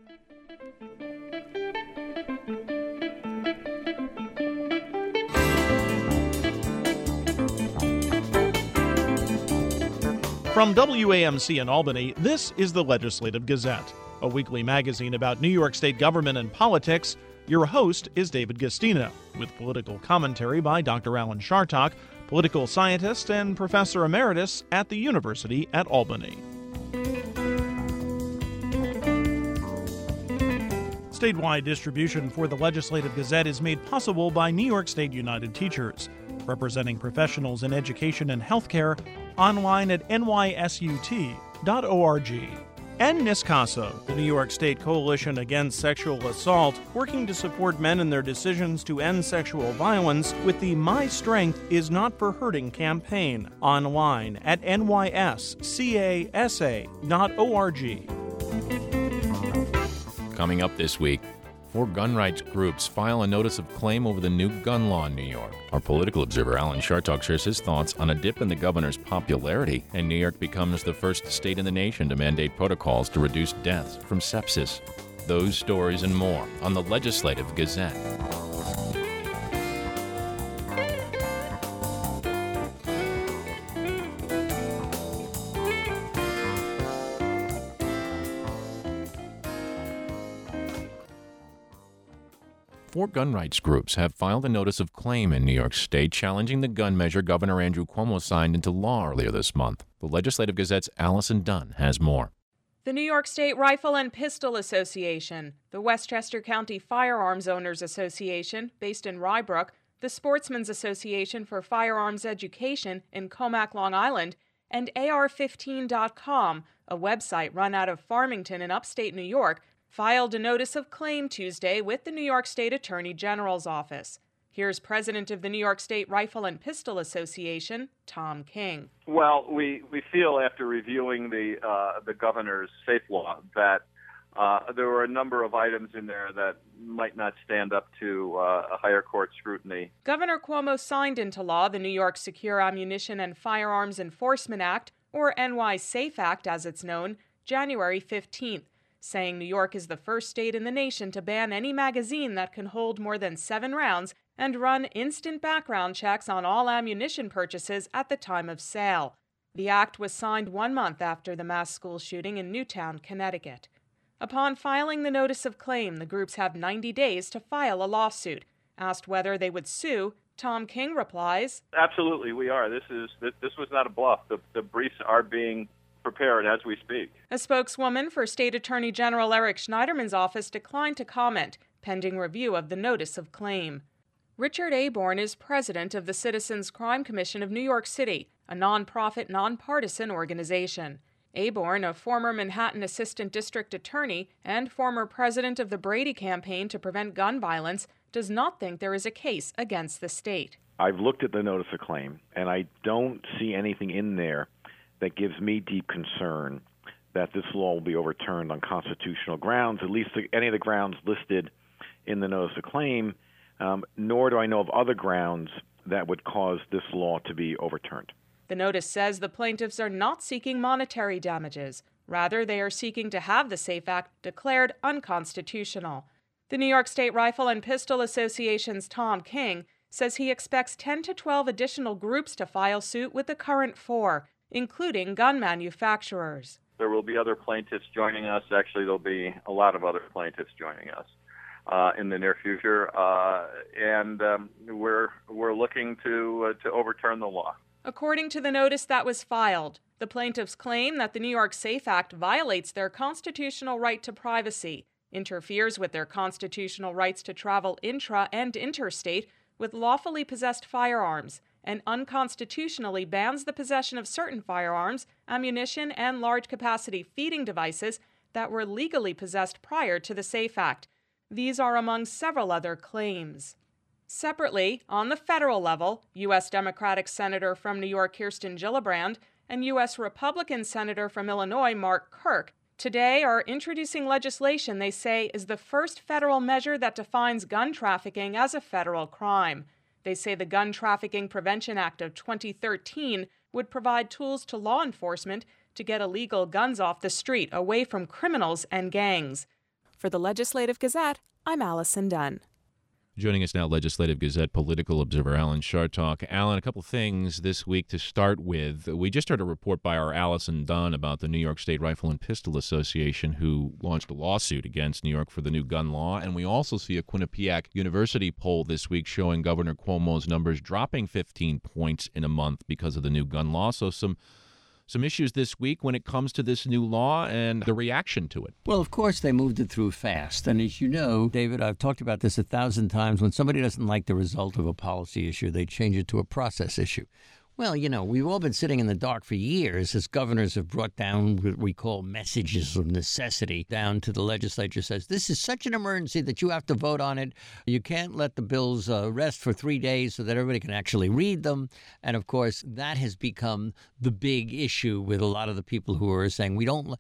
From WAMC in Albany, this is the Legislative Gazette, a weekly magazine about New York State government and politics. Your host is David Gastino, with political commentary by Dr. Alan Chartock, political scientist and professor emeritus at the University at Albany. Statewide distribution for the Legislative Gazette is made possible by New York State United Teachers, representing professionals in education and healthcare, online at nysut.org. And NISCASA, the New York State Coalition Against Sexual Assault, working to support men in their decisions to end sexual violence with the My Strength Is Not for Hurting campaign, online at nyscasa.org. Coming up this week, 4 gun rights groups file a notice of claim over the new gun law in New York. Our political observer Alan Chartock shares his thoughts on a dip in the governor's popularity, and New York becomes the first state in the nation to mandate protocols to reduce deaths from sepsis. Those stories and more on the Legislative Gazette. Four gun rights groups have filed a notice of claim in New York State challenging the gun measure Governor Andrew Cuomo signed into law earlier this month. The Legislative Gazette's Allison Dunn has more. The New York State Rifle and Pistol Association, the Westchester County Firearms Owners Association, based in Rye Brook, the Sportsmen's Association for Firearms Education in Comac, Long Island, and AR15.com, a website run out of Farmington in upstate New York, filed a notice of claim Tuesday with the New York State Attorney General's office. Here's President of the New York State Rifle and Pistol Association, Tom King. Well, we feel after reviewing the governor's SAFE law that there were a number of items in there that might not stand up to a higher court scrutiny. Governor Cuomo signed into law the New York Secure Ammunition and Firearms Enforcement Act, or NY SAFE Act as it's known, January 15th. Saying New York is the first state in the nation to ban any magazine that can hold more than 7 rounds and run instant background checks on all ammunition purchases at the time of sale. The act was signed 1 month after the mass school shooting in Newtown, Connecticut. Upon filing the notice of claim, the groups have 90 days to file a lawsuit. Asked whether they would sue, Tom King replies, "Absolutely, we are. This was not a bluff. The briefs are being prepared as we speak." A spokeswoman for State Attorney General Eric Schneiderman's office declined to comment, pending review of the notice of claim. Richard Aborn is president of the Citizens Crime Commission of New York City, a nonprofit, nonpartisan organization. Aborn, a former Manhattan Assistant District Attorney and former president of the Brady Campaign to Prevent Gun Violence, does not think there is a case against the state. I've looked at the notice of claim, and I don't see anything in there that gives me deep concern that this law will be overturned on constitutional grounds, at least any of the grounds listed in the notice of claim, nor do I know of other grounds that would cause this law to be overturned. The notice says the plaintiffs are not seeking monetary damages. Rather, they are seeking to have the SAFE Act declared unconstitutional. The New York State Rifle and Pistol Association's Tom King says he expects 10 to 12 additional groups to file suit with the current 4, including gun manufacturers. There will be other plaintiffs joining us. Actually, there'll be a lot of other plaintiffs joining us in the near future, and we're looking to overturn the law. According to the notice that was filed, the plaintiffs claim that the New York SAFE Act violates their constitutional right to privacy, interferes with their constitutional rights to travel intra- and interstate with lawfully possessed firearms, and unconstitutionally bans the possession of certain firearms, ammunition, and large-capacity feeding devices that were legally possessed prior to the SAFE Act. These are among several other claims. Separately, on the federal level, U.S. Democratic Senator from New York Kirsten Gillibrand and U.S. Republican Senator from Illinois Mark Kirk today are introducing legislation they say is the first federal measure that defines gun trafficking as a federal crime. They say the Gun Trafficking Prevention Act of 2013 would provide tools to law enforcement to get illegal guns off the street, away from criminals and gangs. For the Legislative Gazette, I'm Allison Dunn. Joining us now, Legislative Gazette political observer Alan Chartock. Alan, a couple things this week to start with. We just heard a report by our Allison Dunn about the New York State Rifle and Pistol Association, who launched a lawsuit against New York for the new gun law. And we also see a Quinnipiac University poll this week showing Governor Cuomo's numbers dropping 15 points in a month because of the new gun law. So some issues this week when it comes to this new law and the reaction to it. Well, of course, they moved it through fast. And as you know, David, I've talked about this 1,000 times. When somebody doesn't like the result of a policy issue, they change it to a process issue. Well, you know, we've all been sitting in the dark for years as governors have brought down what we call messages of necessity down to the legislature says, this is such an emergency that you have to vote on it. You can't let the bills rest for 3 days so that everybody can actually read them. And, of course, that has become the big issue with a lot of the people who are saying, we don't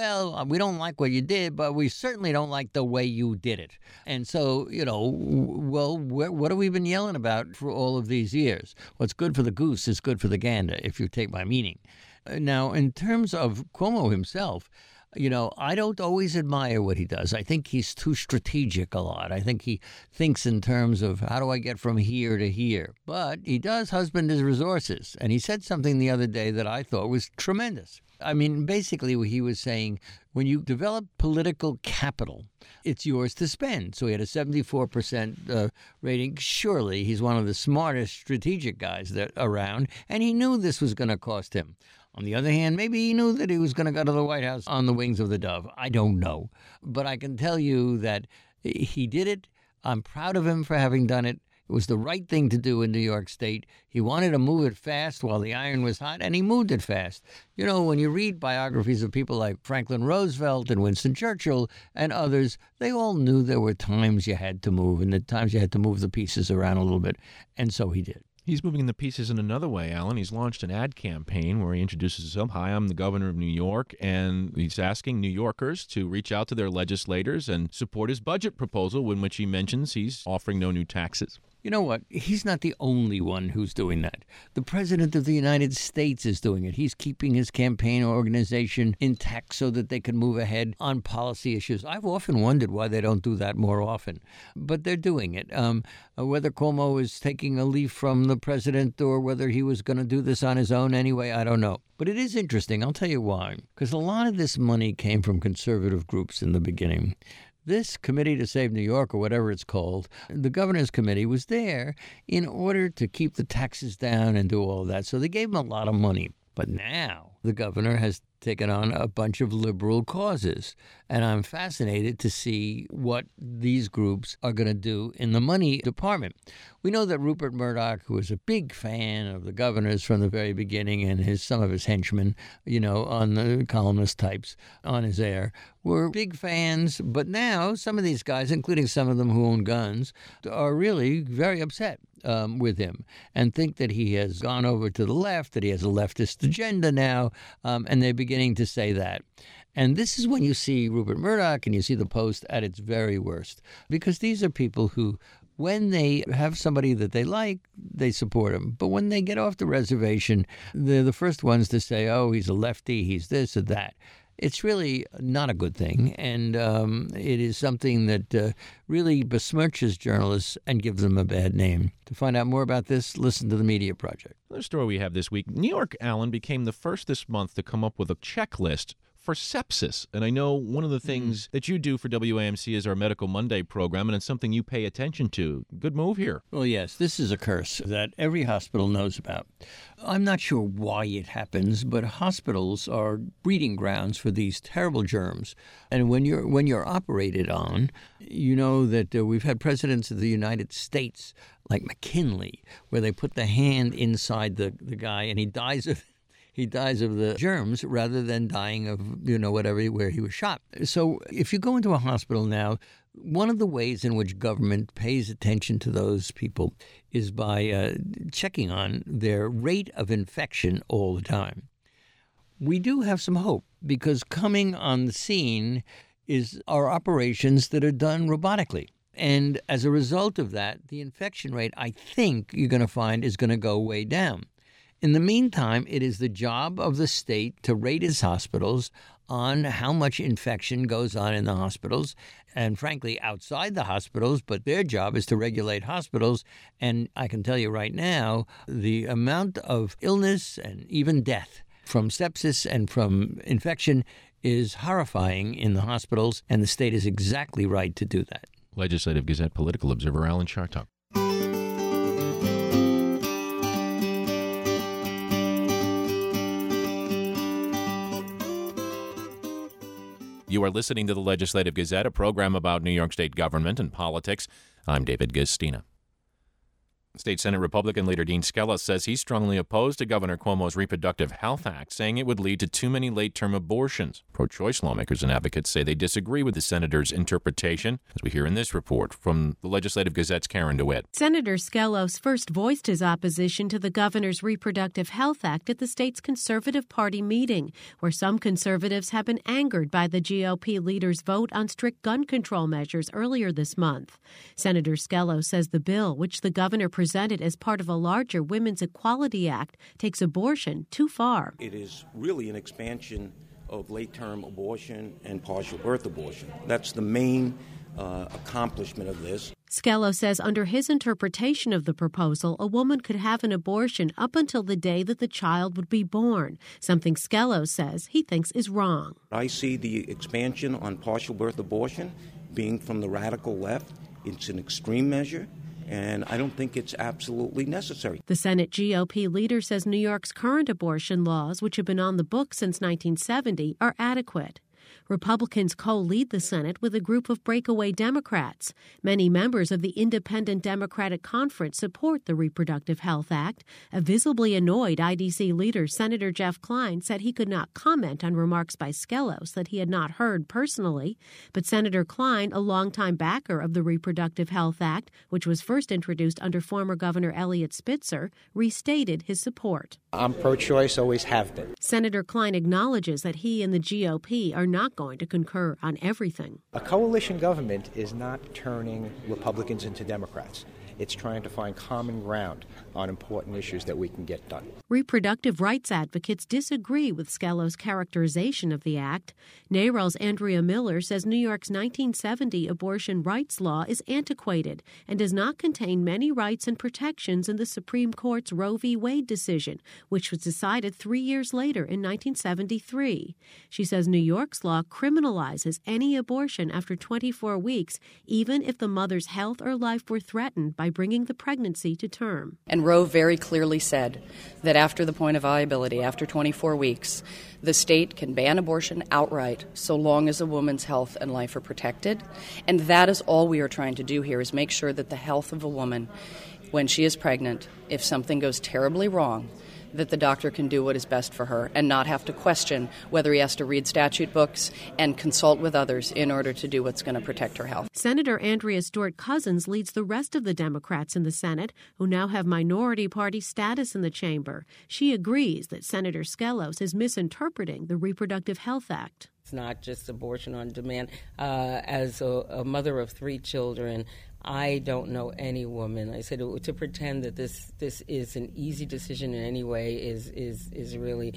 like what you did, but we certainly don't like the way you did it. And so, you know, well, what have we been yelling about for all of these years? What's good for the goose is good for the gander, if you take my meaning. Now, in terms of Cuomo himself, you know, I don't always admire what he does. I think he's too strategic a lot. I think he thinks in terms of how do I get from here to here. But he does husband his resources. And he said something the other day that I thought was tremendous. I mean, basically, he was saying when you develop political capital, it's yours to spend. So he had a 74% rating. Surely he's one of the smartest strategic guys that around, and he knew this was going to cost him. On the other hand, maybe he knew that he was going to go to the White House on the wings of the dove. I don't know. But I can tell you that he did it. I'm proud of him for having done it. It was the right thing to do in New York State. He wanted to move it fast while the iron was hot, and he moved it fast. You know, when you read biographies of people like Franklin Roosevelt and Winston Churchill and others, they all knew there were times you had to move, and the times you had to move the pieces around a little bit, and so he did. He's moving the pieces in another way, Alan. He's launched an ad campaign where he introduces himself. Hi, I'm the governor of New York, and he's asking New Yorkers to reach out to their legislators and support his budget proposal, in which he mentions he's offering no new taxes. You know what? He's not the only one who's doing that. The President of the United States is doing it. He's keeping his campaign organization intact so that they can move ahead on policy issues. I've often wondered why they don't do that more often, but they're doing it. Whether Cuomo is taking a leaf from the president or whether he was going to do this on his own anyway, I don't know. But it is interesting. I'll tell you why. Because a lot of this money came from conservative groups in the beginning. This Committee to Save New York, or whatever it's called, the governor's committee, was there in order to keep the taxes down and do all of that. So they gave him a lot of money. But now the governor has taken on a bunch of liberal causes. And I'm fascinated to see what these groups are going to do in the money department. We know that Rupert Murdoch, who was a big fan of the governors from the very beginning, and some of his henchmen, you know, on the columnist types on his air, were big fans. But now some of these guys, including some of them who own guns, are really very upset with him and think that he has gone over to the left, that he has a leftist agenda now, and they're beginning to say that. And this is when you see Rupert Murdoch and you see the Post at its very worst, because these are people who, when they have somebody that they like, they support him. But when they get off the reservation, they're the first ones to say, oh, he's a lefty, he's this or that. It's really not a good thing, and it is something that really besmirches journalists and gives them a bad name. To find out more about this, listen to the Media Project. Another story we have this week. New York, Alan, became the first this month to come up with a checklist for sepsis. And I know one of the things that you do for WAMC is our Medical Monday program, and it's something you pay attention to. Good move here. Well, yes, this is a curse that every hospital knows about. I'm not sure why it happens, but hospitals are breeding grounds for these terrible germs. And when you're operated on, you know that we've had presidents of the United States like McKinley, where they put the hand inside the guy and he dies of the germs rather than dying of, where he was shot. So if you go into a hospital now, one of the ways in which government pays attention to those people is by checking on their rate of infection all the time. We do have some hope because coming on the scene are operations that are done robotically. And as a result of that, the infection rate, I think you're going to find, is going to go way down. In the meantime, it is the job of the state to rate its hospitals on how much infection goes on in the hospitals and, frankly, outside the hospitals. But their job is to regulate hospitals. And I can tell you right now, the amount of illness and even death from sepsis and from infection is horrifying in the hospitals, and the state is exactly right to do that. Legislative Gazette political observer Alan Chartock. You are listening to the Legislative Gazette, a program about New York State government and politics. I'm David Gistina. State Senate Republican leader Dean Skelos says he's strongly opposed to Governor Cuomo's Reproductive Health Act, saying it would lead to too many late-term abortions. Pro-choice lawmakers and advocates say they disagree with the senator's interpretation, as we hear in this report from the Legislative Gazette's Karen DeWitt. Senator Skelos first voiced his opposition to the governor's Reproductive Health Act at the state's Conservative Party meeting, where some conservatives have been angered by the GOP leader's vote on strict gun control measures earlier this month. Senator Skelos says the bill, which the governor presented as part of a larger Women's Equality Act, takes abortion too far. It is really an expansion of late-term abortion and partial birth abortion. That's the main accomplishment of this. Skelos says under his interpretation of the proposal, a woman could have an abortion up until the day that the child would be born, something Skelos says he thinks is wrong. I see the expansion on partial birth abortion being from the radical left. It's an extreme measure, and I don't think it's absolutely necessary. The Senate GOP leader says New York's current abortion laws, which have been on the books since 1970, are adequate. Republicans co-lead the Senate with a group of breakaway Democrats. Many members of the Independent Democratic Conference support the Reproductive Health Act. A visibly annoyed IDC leader, Senator Jeff Klein, said he could not comment on remarks by Skelos that he had not heard personally. But Senator Klein, a longtime backer of the Reproductive Health Act, which was first introduced under former Governor Eliot Spitzer, restated his support. I'm pro-choice, always have been. Senator Klein acknowledges that he and the GOP are not going to concur on everything. A coalition government is not turning Republicans into Democrats. It's trying to find common ground on important issues that we can get done. Reproductive rights advocates disagree with Skelos' characterization of the act. NARAL's Andrea Miller says New York's 1970 abortion rights law is antiquated and does not contain many rights and protections in the Supreme Court's Roe v. Wade decision, which was decided 3 years later in 1973. She says New York's law criminalizes any abortion after 24 weeks, even if the mother's health or life were threatened by bringing the pregnancy to term. And Roe very clearly said that after the point of viability, after 24 weeks, the state can ban abortion outright so long as a woman's health and life are protected. And that is all we are trying to do here, is make sure that the health of a woman, when she is pregnant, if something goes terribly wrong, that the doctor can do what is best for her and not have to question whether he has to read statute books and consult with others in order to do what's going to protect her health. Senator Andrea Stewart-Cousins leads the rest of the Democrats in the Senate, who now have minority party status in the chamber. She agrees that Senator Skelos is misinterpreting the Reproductive Health Act. It's not just abortion on demand. As a mother of 3 children, I don't know any woman. I said to pretend that this is an easy decision in any way is really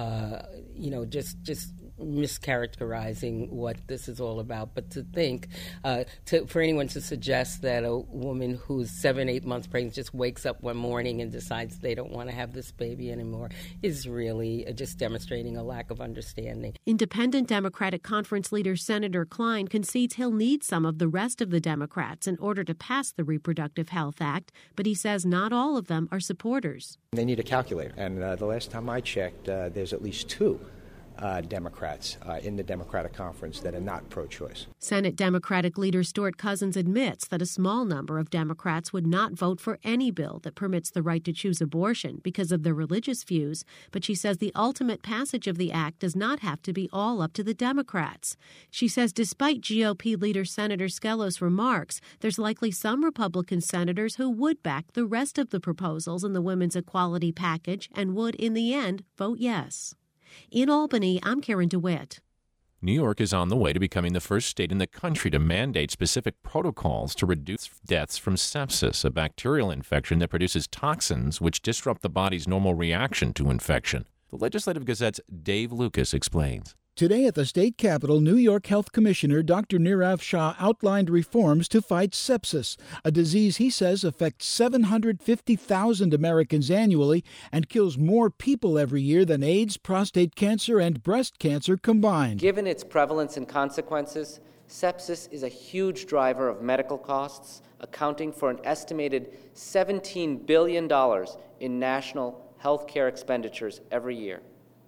just mischaracterizing what this is all about. But to think, for anyone to suggest that a woman who's 7-8 months pregnant just wakes up one morning and decides they don't want to have this baby anymore is really just demonstrating a lack of understanding. Independent Democratic Conference leader Senator Klein concedes he'll need some of the rest of the Democrats in order to pass the Reproductive Health Act, but he says not all of them are supporters. They need a calculator, and the last time I checked, there's at least 2 Democrats in the Democratic Conference that are not pro-choice. Senate Democratic leader Stewart-Cousins admits that a small number of Democrats would not vote for any bill that permits the right to choose abortion because of their religious views, but she says the ultimate passage of the act does not have to be all up to the Democrats. She says despite GOP leader Senator Skelos' remarks, there's likely some Republican senators who would back the rest of the proposals in the women's equality package and would, in the end, vote yes. In Albany, I'm Karen DeWitt. New York is on the way to becoming the first state in the country to mandate specific protocols to reduce deaths from sepsis, a bacterial infection that produces toxins which disrupt the body's normal reaction to infection. The Legislative Gazette's Dave Lucas explains. Today at the state capitol, New York Health Commissioner Dr. Nirav Shah outlined reforms to fight sepsis, a disease he says affects 750,000 Americans annually and kills more people every year than AIDS, prostate cancer, and breast cancer combined. Given its prevalence and consequences, sepsis is a huge driver of medical costs, accounting for an estimated $17 billion in national health care expenditures every year.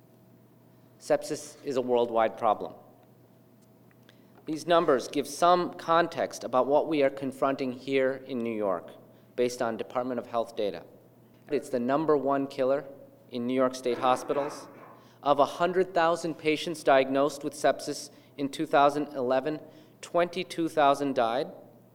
Sepsis is a worldwide problem. These numbers give some context about what we are confronting here in New York, based on Department of Health data. It's the #1 killer in New York State hospitals. Of 100,000 patients diagnosed with sepsis in 2011, 22,000 died.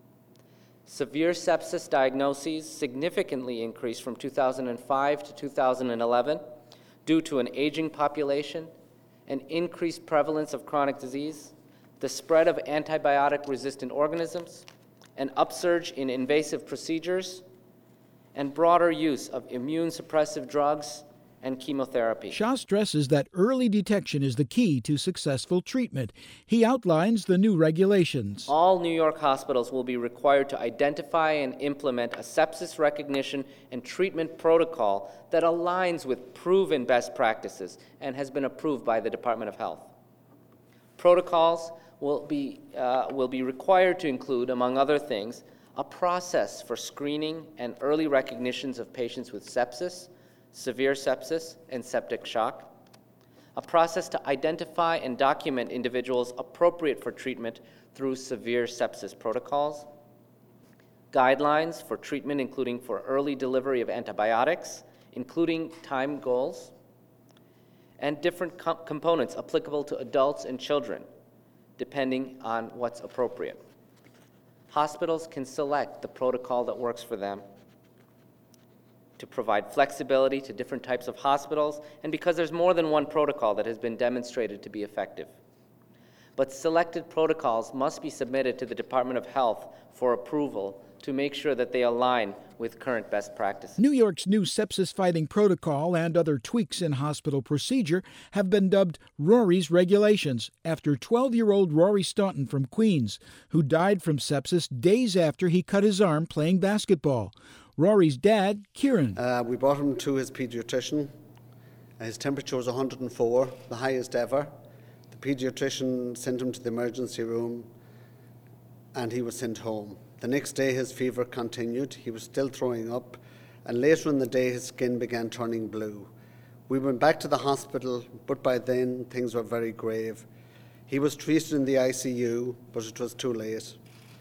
Severe sepsis diagnoses significantly increased from 2005 to 2011 due to an aging population, an increased prevalence of chronic disease, the spread of antibiotic-resistant organisms, an upsurge in invasive procedures, and broader use of immune-suppressive drugs and chemotherapy. Shah stresses that early detection is the key to successful treatment. He outlines the new regulations. All New York hospitals will be required to identify and implement a sepsis recognition and treatment protocol that aligns with proven best practices and has been approved by the Department of Health. Protocols will be required to include, among other things, a process for screening and early recognitions of patients with sepsis, severe sepsis, and septic shock, a process to identify and document individuals appropriate for treatment through severe sepsis protocols, guidelines for treatment including for early delivery of antibiotics, including time goals, and different components applicable to adults and children, depending on what's appropriate. Hospitals can select the protocol that works for them to provide flexibility to different types of hospitals, and because there's more than one protocol that has been demonstrated to be effective. But selected protocols must be submitted to the Department of Health for approval to make sure that they align with current best practices. New York's new sepsis-fighting protocol and other tweaks in hospital procedure have been dubbed Rory's Regulations, after 12-year-old Rory Staunton from Queens, who died from sepsis days after he cut his arm playing basketball. Rory's dad, Kieran. We brought him to his pediatrician. His temperature was 104, the highest ever. The pediatrician sent him to the emergency room and he was sent home. The next day his fever continued, he was still throwing up, and later in the day his skin began turning blue. We went back to the hospital, but by then things were very grave. He was treated in the ICU, but it was too late.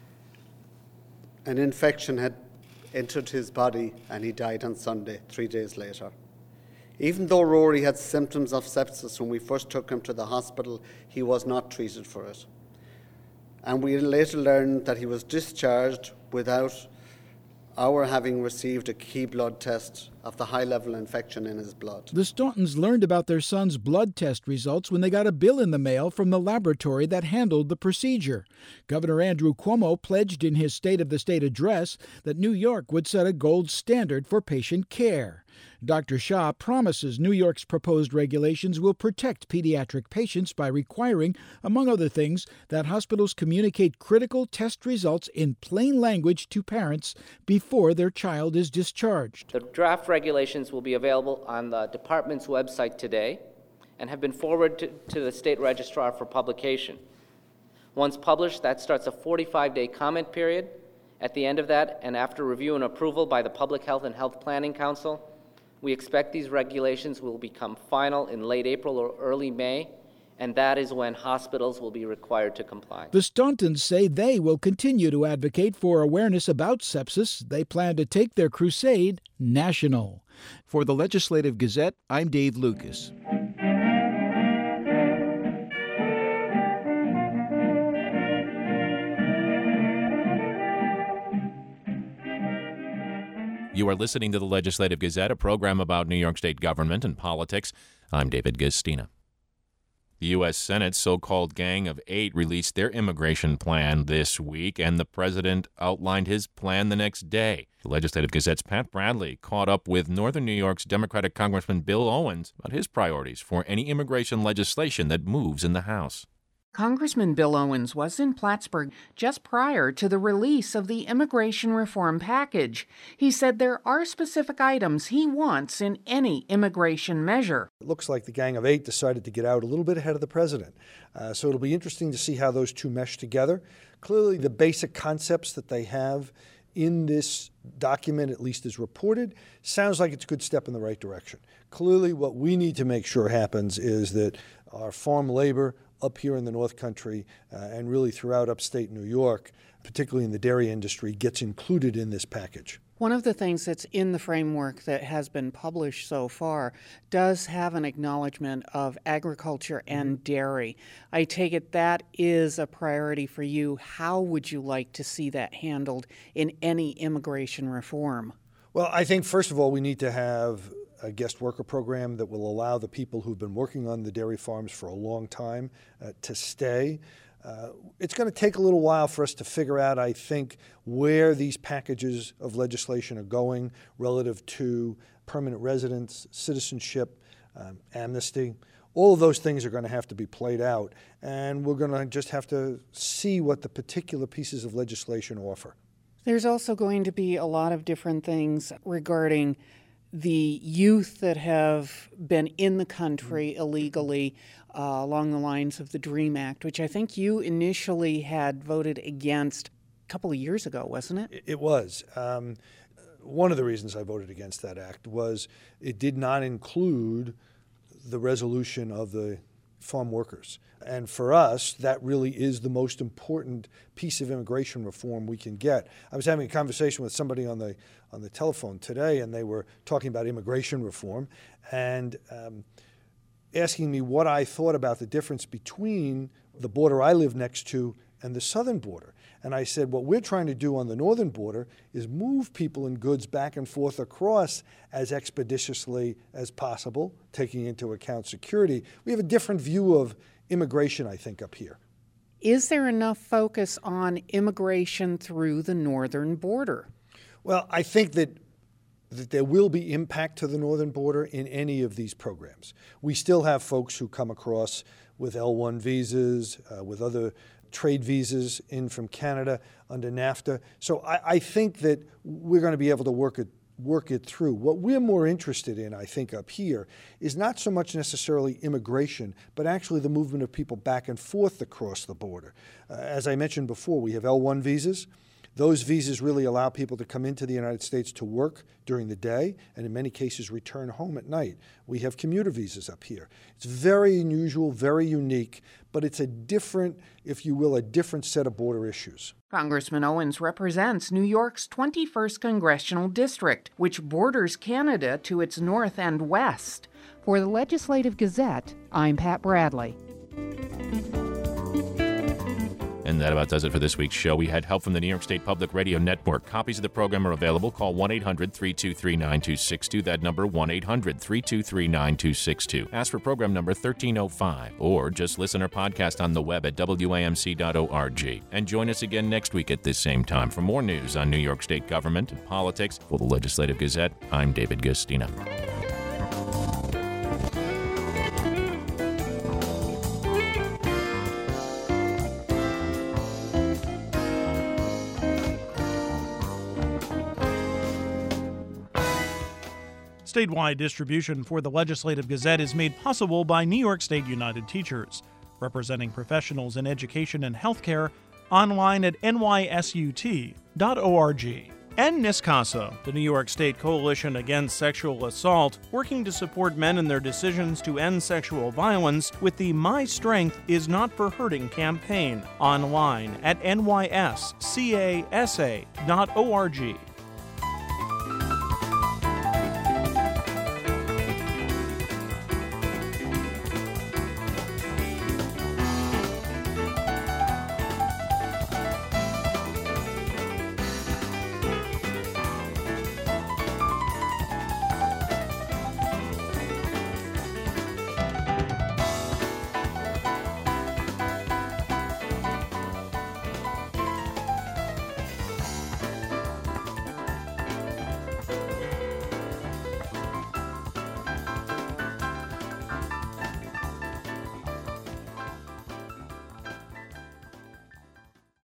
An infection had entered his body and he died on Sunday, 3 days later. Even though Rory had symptoms of sepsis when we first took him to the hospital, he was not treated for it. And we later learned that he was discharged without our having received a key blood test of the high-level infection in his blood. The Stauntons learned about their son's blood test results when they got a bill in the mail from the laboratory that handled the procedure. Governor Andrew Cuomo pledged in his State of the State address that New York would set a gold standard for patient care. Dr. Shah promises New York's proposed regulations will protect pediatric patients by requiring, among other things, that hospitals communicate critical test results in plain language to parents before their child is discharged. The draft regulations will be available on the department's website today and have been forwarded to the state registrar for publication. Once published, that starts a 45-day comment period. At the end of that, and after review and approval by the Public Health and Health Planning Council, we expect these regulations will become final in late April or early May, and that is when hospitals will be required to comply. The Stauntons say they will continue to advocate for awareness about sepsis. They plan to take their crusade national. For the Legislative Gazette, I'm Dave Lucas. You are listening to the Legislative Gazette, a program about New York State government and politics. I'm David Gistina. The U.S. Senate's so-called Gang of Eight released their immigration plan this week, and the president outlined his plan the next day. The Legislative Gazette's Pat Bradley caught up with Northern New York's Democratic Congressman Bill Owens about his priorities for any immigration legislation that moves in the House. Congressman Bill Owens was in Plattsburgh just prior to the release of the immigration reform package. He said there are specific items he wants in any immigration measure. It looks like the Gang of Eight decided to get out a little bit ahead of the president. So it'll be interesting to see how those two mesh together. Clearly, the basic concepts that they have in this document, at least as reported, sounds like it's a good step in the right direction. Clearly, what we need to make sure happens is that our farm labor up here in the North Country and really throughout upstate New York, particularly in the dairy industry, gets included in this package. One of the things that's in the framework that has been published so far does have an acknowledgement of agriculture and dairy. I take it that is a priority for you. How would you like to see that handled in any immigration reform? Well, I think, first of all, we need to have a guest worker program that will allow the people who've been working on the dairy farms for a long time to stay. It's going to take a little while for us to figure out, I think, where these packages of legislation are going relative to permanent residence, citizenship, amnesty. All of those things are going to have to be played out, and we're going to just have to see what the particular pieces of legislation offer. There's also going to be a lot of different things regarding the youth that have been in the country illegally along the lines of the DREAM Act, which I think you initially had voted against a couple of years ago, wasn't it? It was. One of the reasons I voted against that act was it did not include the resolution of the farm workers. And for us, that really is the most important piece of immigration reform we can get. I was having a conversation with somebody on the telephone today, and they were talking about immigration reform and asking me what I thought about the difference between the border I live next to and the southern border. And I said, what we're trying to do on the northern border is move people and goods back and forth across as expeditiously as possible, taking into account security. We have a different view of immigration, I think, up here. Is there enough focus on immigration through the northern border? Well, I think that there will be impact to the northern border in any of these programs. We still have folks who come across with L1 visas, with other trade visas in from Canada under NAFTA. So I think that we're going to be able to work it through. What we're more interested in, I think, up here is not so much necessarily immigration, but actually the movement of people back and forth across the border. As I mentioned before, we have L1 visas. Those visas really allow people to come into the United States to work during the day and in many cases return home at night. We have commuter visas up here. It's very unusual, very unique, but it's a different, if you will, a different set of border issues. Congressman Owens represents New York's 21st Congressional District, which borders Canada to its north and west. For the Legislative Gazette, I'm Pat Bradley. And that about does it for this week's show. We had help from the New York State Public Radio Network. Copies of the program are available. Call 1-800-323-9262. That number, 1-800-323-9262. Ask for program number 1305, or just listen or podcast on the web at WAMC.org. And join us again next week at this same time for more news on New York State government and politics. For the Legislative Gazette, I'm David Gustina. Statewide distribution for the Legislative Gazette is made possible by New York State United Teachers, representing professionals in education and healthcare, online at nysut.org. And NISCASA, the New York State Coalition Against Sexual Assault, working to support men in their decisions to end sexual violence with the My Strength Is Not for Hurting campaign, online at nyscasa.org.